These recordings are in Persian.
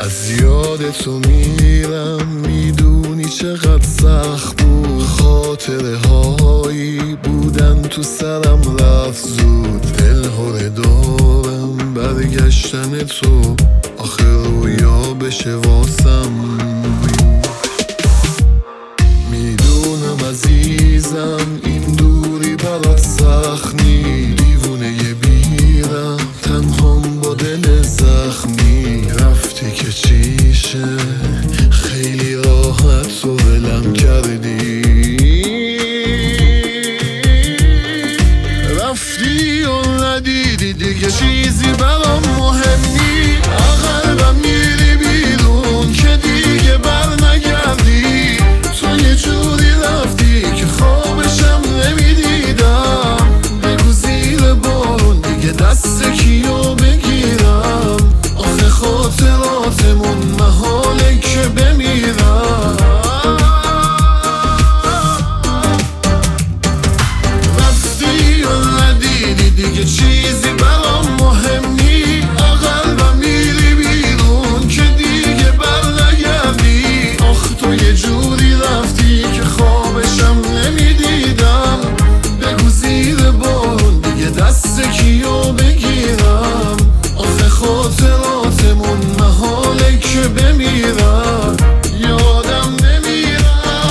از یاد تو میرم، میدونی چقدر سخت بود. خاطره هایی بودن تو سرم رفت زود. دلهوره دارم برگشتن تو، آخه رویا بشه واسم. میدونم عزیزم این دوری برات سخت نی. دیوونه بیرم تنهام با دل زخمی. رفتی که چیشه خیلی راحت تو ولم کردی. رفتی و ندیدی دیگه چیزی برام مهم نی. قلبم میری بیرون که دیگه بر نگردی. تو یه جوری رفتی که خوابشم نمیدیدم. بگو زیر بارون دیگه دست کیو بگیرم. آخه خاطراتمون محاله که بمیرم. رفتی و ندیدی دیگه چیزی برام مهم نی. قلبم میری بیرون که دیگه بر نگردی. آخ تو یه جوری رفتی که خوابشم نمیدیدم. بگو زیر بارون دیگه دست کیو بگیرم. آخه خاطراتمون محاله که بمیرم. یادم نمیرم.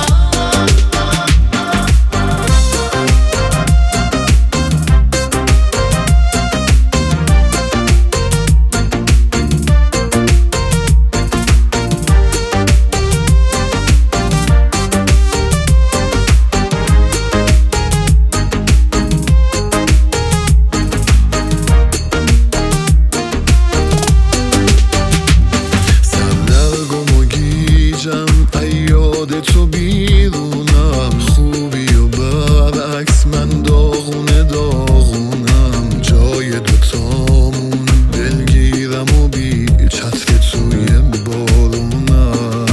یاد تو بیرونم، خوبی و برعکس من داغونه داغونم. جای دوتامون دلگیرم و بی چتر توی بارونم.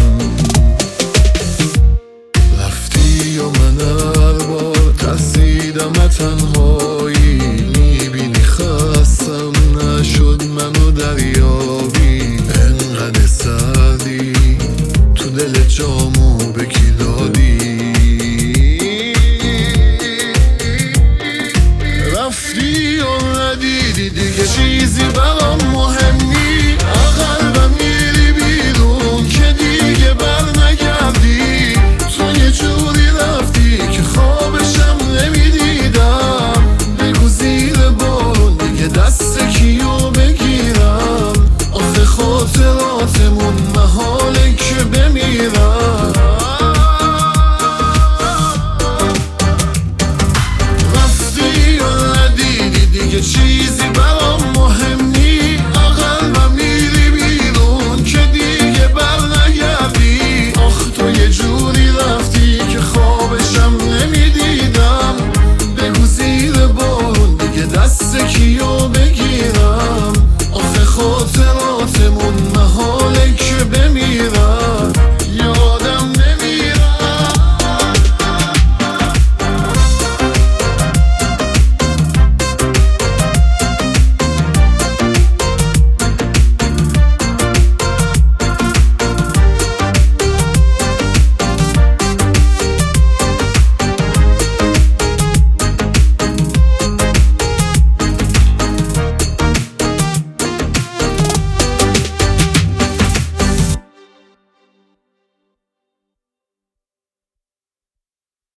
رفتی و من هر بار ترسیدم تنهایی. میبینی خستم نشد منو دریابی. انقدر سردی تو دل جامو به کی دادی. رفتی و ندیدی دیگه چیزی برام